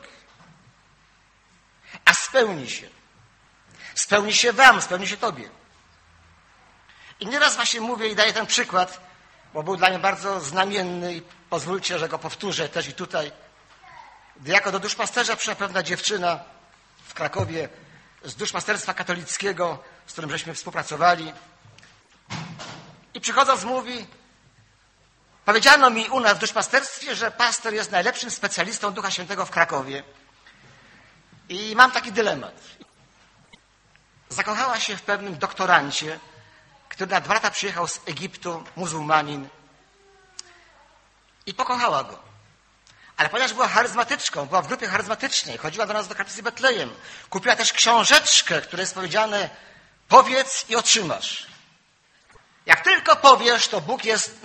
A spełni się. Spełni się wam, spełni się tobie. I nieraz właśnie mówię i daję ten przykład, bo był dla mnie bardzo znamienny i pozwólcie, że go powtórzę też i tutaj. Gdy jako do duszpasterza przyszła pewna dziewczyna w Krakowie z duszpasterstwa katolickiego, z którym żeśmy współpracowali. I przychodząc mówi, powiedziano mi u nas w duszpasterstwie, że pastor jest najlepszym specjalistą Ducha Świętego w Krakowie. I mam taki dylemat. Zakochała się w pewnym doktorancie, który na 2 lata przyjechał z Egiptu, muzułmanin. I pokochała go. Ale ponieważ była charyzmatyczką, była w grupie charyzmatycznej, chodziła do nas do kaplicy Betlejem, kupiła też książeczkę, w której jest powiedziane powiedz i otrzymasz. Jak tylko powiesz, to Bóg jest,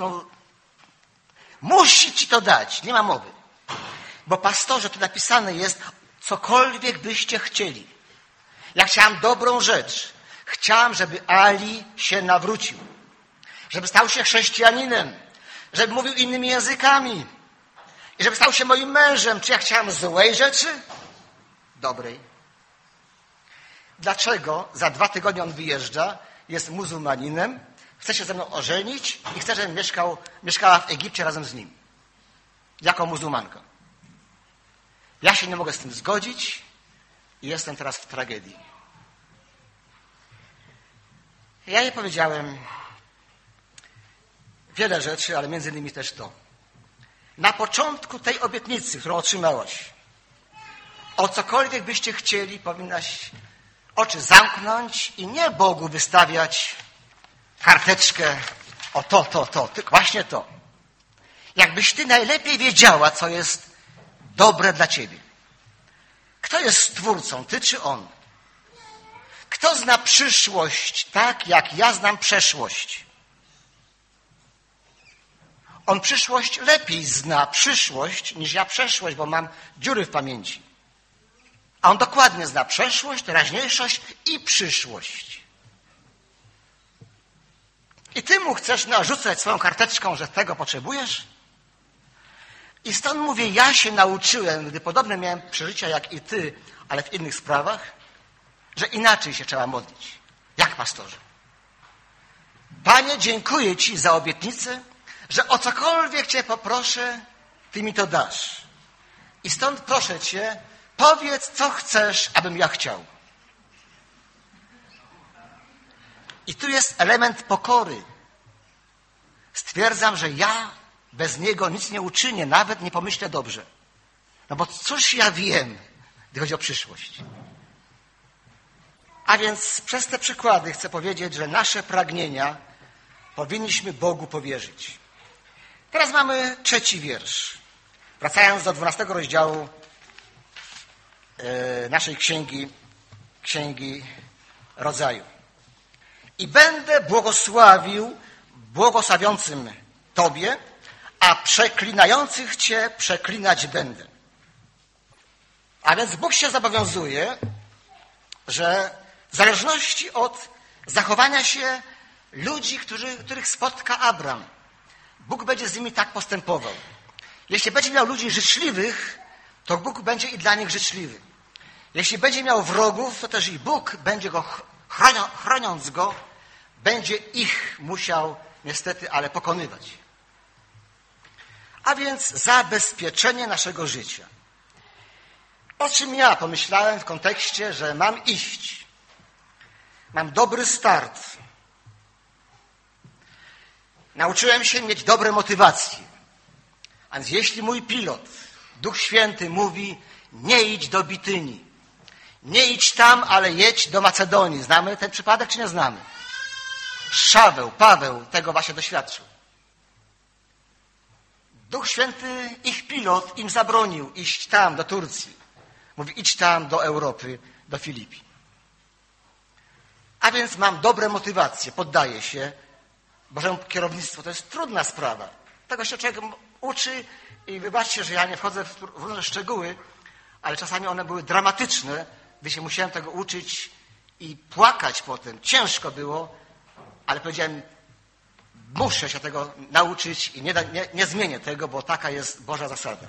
musi ci to dać, nie ma mowy. Bo pastorze, tu napisane jest, cokolwiek byście chcieli. Ja chciałam dobrą rzecz. Chciałam, żeby Ali się nawrócił. Żeby stał się chrześcijaninem. Żeby mówił innymi językami. I żeby stał się moim mężem. Czy ja chciałam złej rzeczy? Dobrej. Dlaczego za 2 tygodnie on wyjeżdża, jest muzułmaninem, chce się ze mną ożenić i chce, żebym mieszkała w Egipcie razem z nim. Jako muzułmanka. Ja się nie mogę z tym zgodzić i jestem teraz w tragedii. Ja jej powiedziałem wiele rzeczy, ale między innymi też to. Na początku tej obietnicy, którą otrzymałaś, o cokolwiek byście chcieli, powinnaś oczy zamknąć i nie Bogu wystawiać karteczkę o to, tylko właśnie to. Jakbyś ty najlepiej wiedziała, co jest dobre dla ciebie. Kto jest Stwórcą, ty czy On? Kto zna przyszłość tak, jak ja znam przeszłość? On przyszłość lepiej zna przyszłość niż ja przeszłość, bo mam dziury w pamięci. A on dokładnie zna przeszłość, teraźniejszość i przyszłość. I ty mu chcesz narzucać swoją karteczką, że tego potrzebujesz? I stąd mówię, ja się nauczyłem, gdy podobne miałem przeżycia jak i ty, ale w innych sprawach, że inaczej się trzeba modlić. Jak pastorze? Panie, dziękuję Ci za obietnicę, że o cokolwiek Cię poproszę, Ty mi to dasz. I stąd proszę Cię, powiedz, co chcesz, abym ja chciał. I tu jest element pokory. Stwierdzam, że ja bez Niego nic nie uczynię, nawet nie pomyślę dobrze. No bo cóż ja wiem, gdy chodzi o przyszłość. A więc przez te przykłady chcę powiedzieć, że nasze pragnienia powinniśmy Bogu powierzyć. Teraz mamy 3 wiersz. Wracając do 12 rozdziału naszej Księgi Rodzaju. I będę błogosławiącym Tobie, a przeklinających Cię przeklinać będę. A więc Bóg się zobowiązuje, że w zależności od zachowania się ludzi, których spotka Abram, Bóg będzie z nimi tak postępował. Jeśli będzie miał ludzi życzliwych, to Bóg będzie i dla nich życzliwy. Jeśli będzie miał wrogów, to też i Bóg będzie go, chroniąc go, będzie ich musiał niestety, ale pokonywać. A więc zabezpieczenie naszego życia. O czym ja pomyślałem w kontekście, że mam iść. Mam dobry start. Nauczyłem się mieć dobre motywacje. A więc jeśli mój pilot, Duch Święty mówi, nie idź do Bityni, nie idź tam, ale jedź do Macedonii. Znamy ten przypadek, czy nie znamy? Paweł tego właśnie doświadczył. Duch Święty, ich pilot, im zabronił iść tam, do Turcji. Mówi, idź tam, do Europy, do Filipin. A więc mam dobre motywacje, poddaję się Bożemu kierownictwu. To jest trudna sprawa. Tego się człowiek uczy i wybaczcie, że ja nie wchodzę w różne szczegóły, ale czasami one były dramatyczne, gdy się musiałem tego uczyć i płakać potem. Ciężko było, ale powiedziałem, muszę się tego nauczyć i nie zmienię tego, bo taka jest Boża zasada.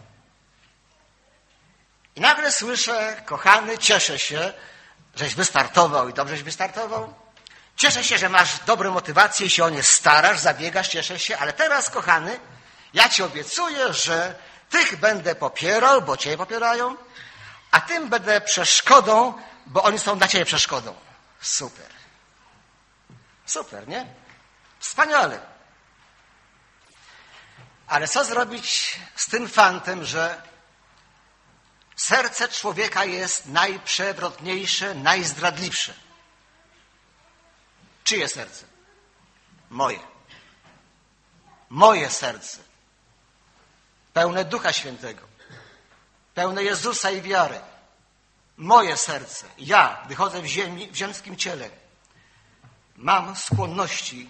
I nagle słyszę, kochany, cieszę się, żeś wystartował i dobrześ wystartował. Cieszę się, że masz dobre motywacje i się o nie starasz, zabiegasz, cieszę się, ale teraz, kochany, ja Ci obiecuję, że tych będę popierał, bo Ciebie popierają, a tym będę przeszkodą, bo oni są dla Ciebie przeszkodą. Super. Super, nie? Wspaniale. Ale co zrobić z tym fantem, że serce człowieka jest najprzewrotniejsze, najzdradliwsze? Czyje serce? Moje. Moje serce. Pełne Ducha Świętego. Pełne Jezusa i wiary. Moje serce. Ja, gdy chodzę w ziemskim ciele, mam skłonności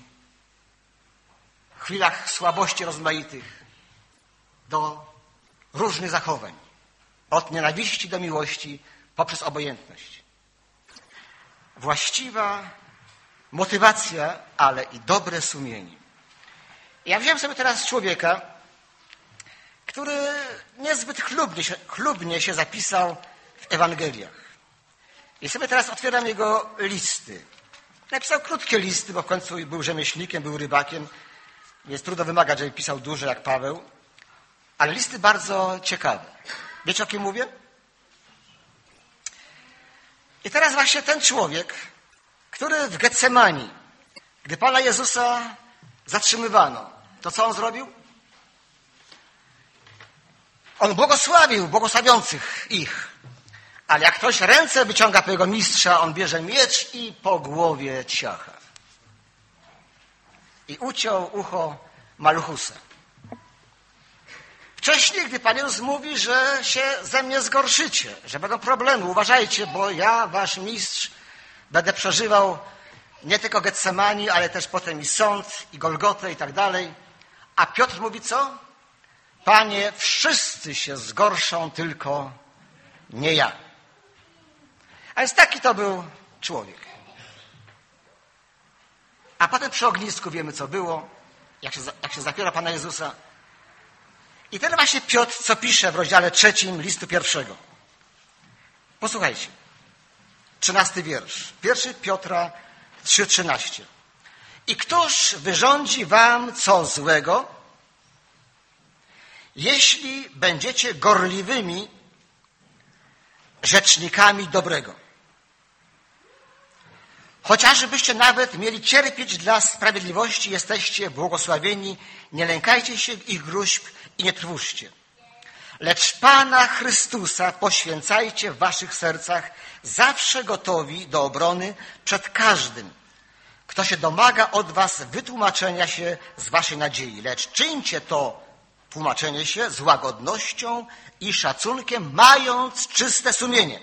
w chwilach słabości rozmaitych do różnych zachowań. Od nienawiści do miłości poprzez obojętność. Właściwa motywacja, ale i dobre sumienie. Ja wziąłem sobie teraz człowieka, który niezbyt chlubnie się zapisał w Ewangeliach. I sobie teraz otwieram jego listy. Napisał krótkie listy, bo w końcu był rzemieślnikiem, był rybakiem, więc trudno wymagać, żeby pisał duże jak Paweł, ale listy bardzo ciekawe. Wiecie, o kim mówię? I teraz właśnie ten człowiek, który w Getsemanii, gdy Pana Jezusa zatrzymywano, to co on zrobił? On błogosławił błogosławiących ich. Ale jak ktoś ręce wyciąga po jego mistrza, on bierze miecz i po głowie ciacha. I uciął ucho Maluchusa. Wcześniej, gdy Pan Jezus mówi, że się ze mnie zgorszycie, że będą problemy, uważajcie, bo ja, wasz mistrz, będę przeżywał nie tylko Getsemani, ale też potem i sąd, i Golgotę i tak dalej. A Piotr mówi co? Panie, wszyscy się zgorszą, tylko nie ja. A więc taki to był człowiek. A potem przy ognisku wiemy, co było, jak się zapiera Pana Jezusa. I ten właśnie Piotr, co pisze w rozdziale 3 listu 1. Posłuchajcie. 13 wiersz. 1 Piotra 3,13. I któż wyrządzi wam co złego, jeśli będziecie gorliwymi rzecznikami dobrego? Chociażbyście nawet mieli cierpieć dla sprawiedliwości, jesteście błogosławieni, nie lękajcie się ich gróźb i nie trwóżcie. Lecz Pana Chrystusa poświęcajcie w waszych sercach, zawsze gotowi do obrony przed każdym, kto się domaga od was wytłumaczenia się z waszej nadziei. Lecz czyńcie to tłumaczenie się z łagodnością i szacunkiem, mając czyste sumienie,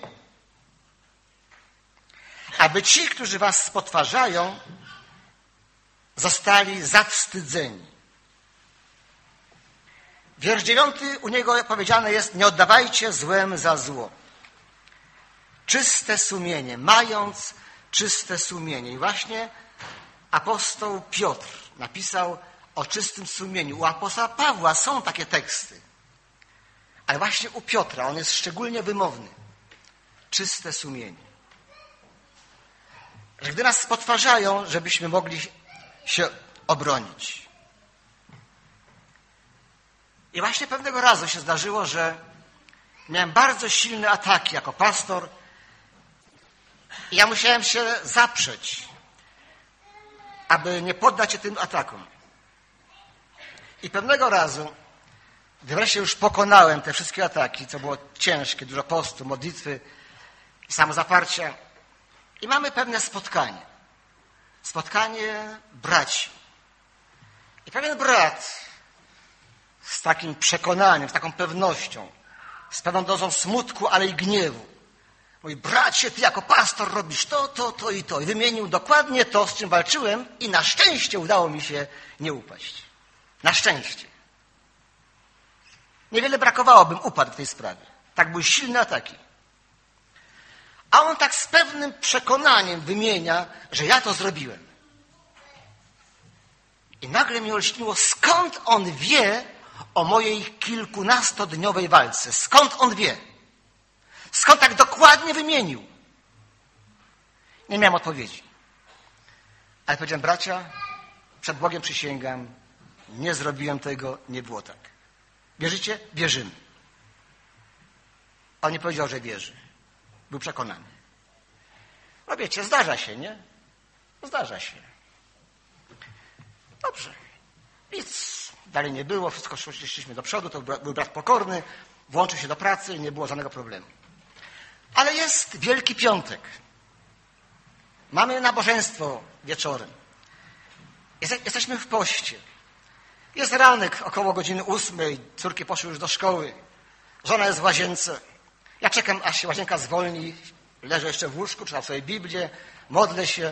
aby ci, którzy was spotwarzają, zostali zawstydzeni. Wiersz 9, u niego powiedziane jest: nie oddawajcie złem za zło. Czyste sumienie, mając czyste sumienie. I właśnie apostoł Piotr napisał o czystym sumieniu. U apostoła Pawła są takie teksty. Ale właśnie u Piotra on jest szczególnie wymowny. Czyste sumienie. Że gdy nas spotwarzają, żebyśmy mogli się obronić. I właśnie pewnego razu się zdarzyło, że miałem bardzo silne ataki jako pastor i ja musiałem się zaprzeć, aby nie poddać się tym atakom. I pewnego razu, gdy wreszcie już pokonałem te wszystkie ataki, co było ciężkie, dużo postu, modlitwy i samozaparcia, i mamy pewne spotkanie. Spotkanie braci. I pewien brat z takim przekonaniem, z taką pewnością, z pewną dozą smutku, ale i gniewu. Mówi: bracie, ty jako pastor robisz to i to. I wymienił dokładnie to, z czym walczyłem, i na szczęście udało mi się nie upaść. Na szczęście. Niewiele brakowało, bym upadł w tej sprawie. Tak były silne ataki. A on tak z pewnym przekonaniem wymienia, że ja to zrobiłem. I nagle mnie olśniło, skąd on wie o mojej kilkunastodniowej walce. Skąd on wie? Skąd tak dokładnie wymienił? Nie miałem odpowiedzi. Ale powiedziałem: bracia, przed Bogiem przysięgam, nie zrobiłem tego, nie było tak. Wierzycie? Wierzymy. On nie powiedział, że wierzy. Był przekonany. No wiecie, zdarza się, nie? Zdarza się. Dobrze. Nic dalej nie było, wszystko szliśmy do przodu, to był brat pokorny, włączył się do pracy i nie było żadnego problemu. Ale jest Wielki Piątek. Mamy nabożeństwo wieczorem. Jesteśmy w poście. Jest ranek około godziny 8, córki poszły już do szkoły. Żona jest w łazience. Ja czekam, aż się łazienka zwolni. Leżę jeszcze w łóżku, czytam sobie Biblię, modlę się.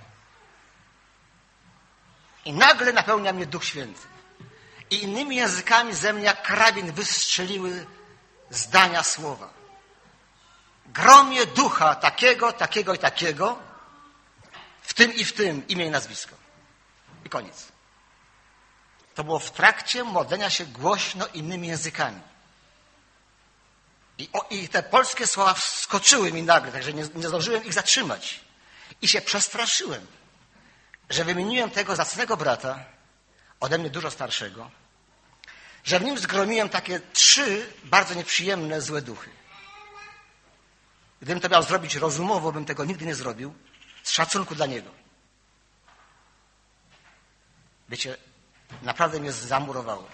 I nagle napełnia mnie Duch Święty. I innymi językami ze mnie jak karabin wystrzeliły zdania słowa. Gromie ducha takiego, takiego i takiego, w tym i w tym imię i nazwisko. I koniec. To było w trakcie modlenia się głośno innymi językami. I te polskie słowa wskoczyły mi nagle, także nie zdążyłem ich zatrzymać. I się przestraszyłem, że wymieniłem tego zacnego brata, ode mnie dużo starszego, że w nim zgromiłem takie 3 bardzo nieprzyjemne, złe duchy. Gdybym to miał zrobić rozumowo, bym tego nigdy nie zrobił, z szacunku dla niego. Wiecie, naprawdę mnie zamurowało.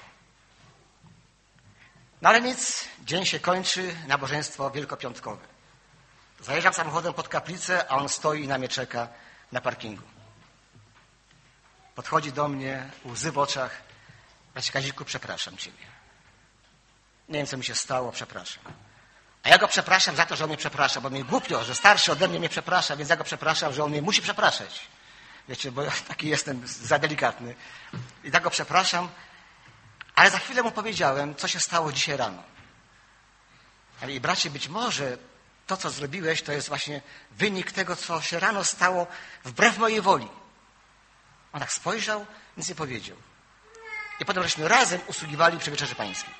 No ale nic, dzień się kończy, nabożeństwo wielkopiątkowe. Zajeżdżam samochodem pod kaplicę, a on stoi i na mnie czeka na parkingu. Podchodzi do mnie, łzy w oczach. Bracie Kaziku, przepraszam ciebie. Nie wiem, co mi się stało, przepraszam. A ja go przepraszam za to, że on mnie przeprasza, bo mnie głupio, że starszy ode mnie przeprasza, więc ja go przepraszam, że on mnie musi przepraszać. Wiecie, bo ja taki jestem za delikatny. I tak go przepraszam, ale za chwilę mu powiedziałem, co się stało dzisiaj rano. I bracie, być może to, co zrobiłeś, to jest właśnie wynik tego, co się rano stało wbrew mojej woli. On tak spojrzał, nic nie powiedział. i potem żeśmy razem usługiwali przy Wieczerzy Pańskiej.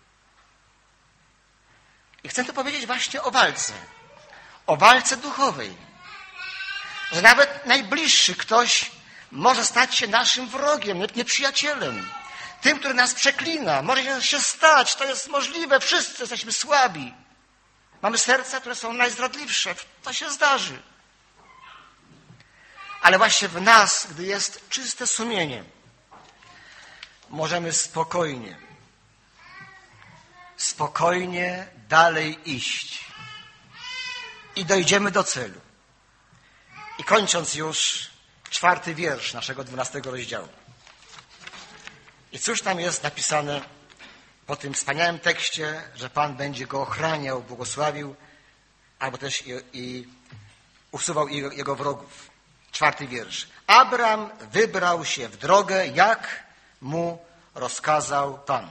I chcę tu powiedzieć właśnie o walce duchowej, że nawet najbliższy ktoś może stać się naszym wrogiem, nieprzyjacielem, tym, który nas przeklina. Może się stać, to jest możliwe, wszyscy jesteśmy słabi. Mamy serca, które są najzdradliwsze, to się zdarzy. Ale właśnie w nas, gdy jest czyste sumienie, możemy spokojnie dalej iść i dojdziemy do celu. I kończąc już 4. wiersz naszego 12 rozdziału. I cóż tam jest napisane po tym wspaniałym tekście, że Pan będzie go ochraniał, błogosławił, albo też i usuwał jego wrogów. 4. wiersz. Abram wybrał się w drogę, jak mu rozkazał Pan.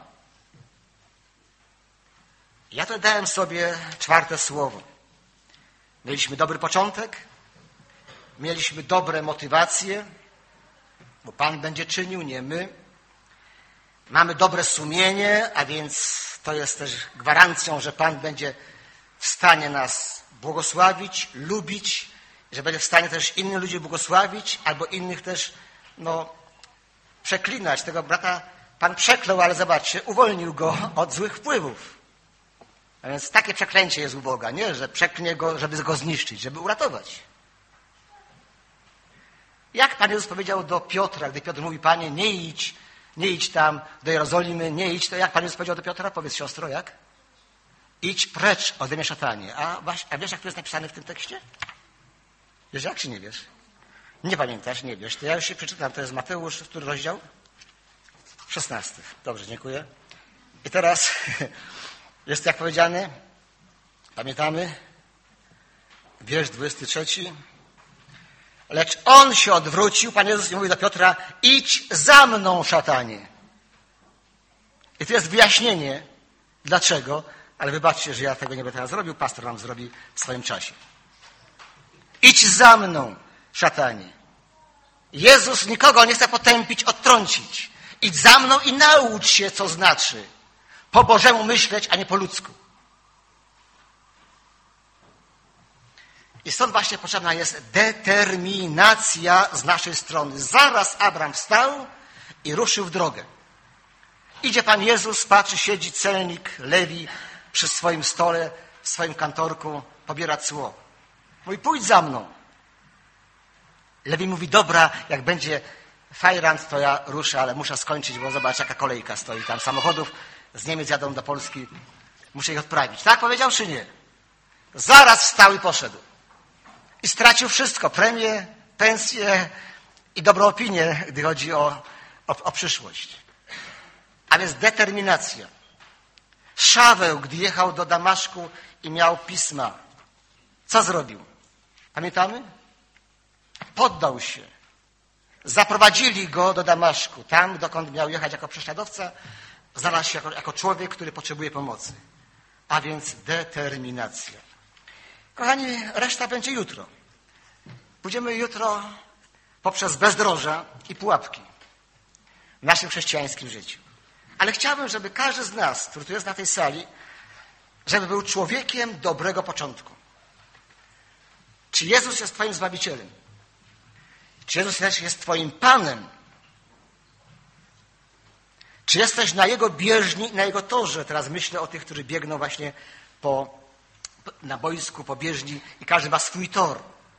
Ja to dałem sobie 4. słowo. Mieliśmy dobry początek, mieliśmy dobre motywacje, bo Pan będzie czynił, nie my. Mamy dobre sumienie, a więc to jest też gwarancją, że Pan będzie w stanie nas błogosławić, lubić, że będzie w stanie też innych ludzi błogosławić, albo innych też przeklinać. Tego brata Pan przeklął, ale zobaczcie, uwolnił go od złych wpływów. A więc takie przeklęcie jest u Boga, nie? Że przeklnie go, żeby go zniszczyć, żeby uratować. Jak Pan Jezus powiedział do Piotra, gdy Piotr mówi, Panie, nie idź tam do Jerozolimy, nie idź, to jak Pan Jezus powiedział do Piotra? Powiedz, siostro, jak? Idź precz ode mnie, szatanie. A wiesz, jak to jest napisane w tym tekście? Wiesz jak, czy nie wiesz? Nie pamiętasz, nie wiesz. To ja już się przeczytam. To jest Mateusz, który rozdział? 16. Dobrze, dziękuję. I teraz jest jak powiedziane, pamiętamy, wiersz 23. Lecz on się odwrócił, Pan Jezus mówi do Piotra, idź za mną, szatanie. I tu jest wyjaśnienie, dlaczego, ale wybaczcie, że ja tego nie będę teraz zrobił, pastor nam zrobi w swoim czasie. Idź za mną, szatanie. Jezus nikogo nie chce potępić, odtrącić. Idź za mną i naucz się, co znaczy po Bożemu myśleć, a nie po ludzku. I stąd właśnie potrzebna jest determinacja z naszej strony. Zaraz Abram wstał i ruszył w drogę. Idzie Pan Jezus, patrzy, siedzi celnik Lewi przy swoim stole, w swoim kantorku, pobiera cło. Mówi, pójdź za mną. Lewi mówi, dobra, jak będzie fajrant, to ja ruszę, ale muszę skończyć, bo zobacz, jaka kolejka stoi tam samochodów. Z Niemiec jadą do Polski, muszę ich odprawić. Tak powiedział, czy nie? Zaraz wstał i poszedł. I stracił wszystko, premię, pensję i dobrą opinię, gdy chodzi o przyszłość. A więc determinacja. Szaweł, gdy jechał do Damaszku i miał pisma, co zrobił? Pamiętamy? Poddał się. Zaprowadzili go do Damaszku. Tam, dokąd miał jechać jako prześladowca, znalazł się jako człowiek, który potrzebuje pomocy. A więc determinacja. Kochani, reszta będzie jutro. Pójdziemy jutro poprzez bezdroża i pułapki w naszym chrześcijańskim życiu. Ale chciałbym, żeby każdy z nas, który tu jest na tej sali, żeby był człowiekiem dobrego początku. Czy Jezus jest Twoim Zbawicielem? Czy Jezus też jest Twoim Panem? Czy jesteś na Jego bieżni, na Jego torze? Teraz myślę o tych, którzy biegną właśnie na boisku, po bieżni i każdy ma swój tor.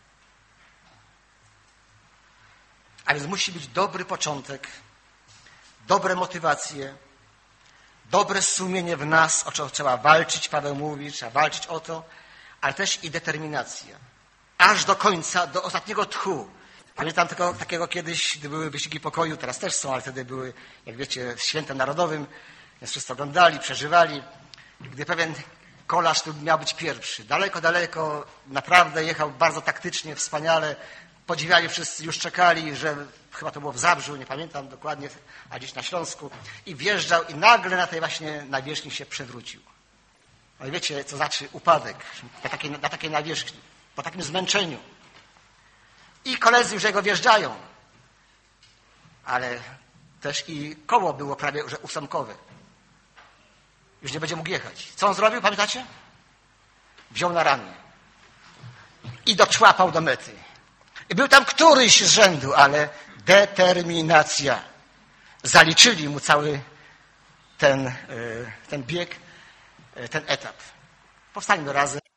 A więc musi być dobry początek, dobre motywacje, dobre sumienie w nas, o czym trzeba walczyć, Paweł mówi, trzeba walczyć o to, ale też i determinacja. Aż do końca, do ostatniego tchu. Pamiętam takiego kiedyś, gdy były wyścigi pokoju, teraz też są, ale wtedy były, jak wiecie, świętem narodowym, więc wszyscy oglądali, przeżywali. Gdy pewien kolarz, który miał być pierwszy, daleko, daleko, naprawdę jechał bardzo taktycznie, wspaniale, podziwiali wszyscy, już czekali, że chyba to było w Zabrzu, nie pamiętam dokładnie, a gdzieś na Śląsku, i wjeżdżał i nagle na tej właśnie nawierzchni się przewrócił. No i wiecie, co znaczy upadek na takiej nawierzchni, po takim zmęczeniu. I koledzy już jego wjeżdżają. Ale też i koło było prawie że ósemkowe. Już nie będzie mógł jechać. Co on zrobił, pamiętacie? Wziął na ramię i doczłapał do mety. I był tam któryś z rzędu, ale determinacja. Zaliczyli mu cały ten bieg, ten etap. Powstańmy razem.